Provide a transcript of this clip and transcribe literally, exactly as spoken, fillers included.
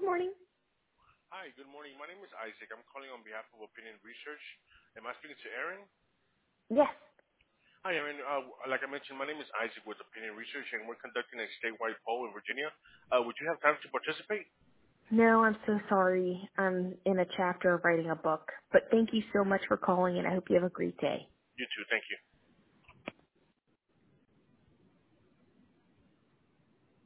Good morning. Hi, good morning. My name is Isaac. I'm calling on behalf of Opinion Research. Am I speaking to Aaron? Yes. Hi, Aaron. Uh, like I mentioned, my name is Isaac with Opinion Research, and we're conducting a statewide poll in Virginia. Uh, would you have time to participate? No, I'm so sorry. I'm in a chapter of writing a book. But thank you so much for calling, and I hope you have a great day. You too. Thank you.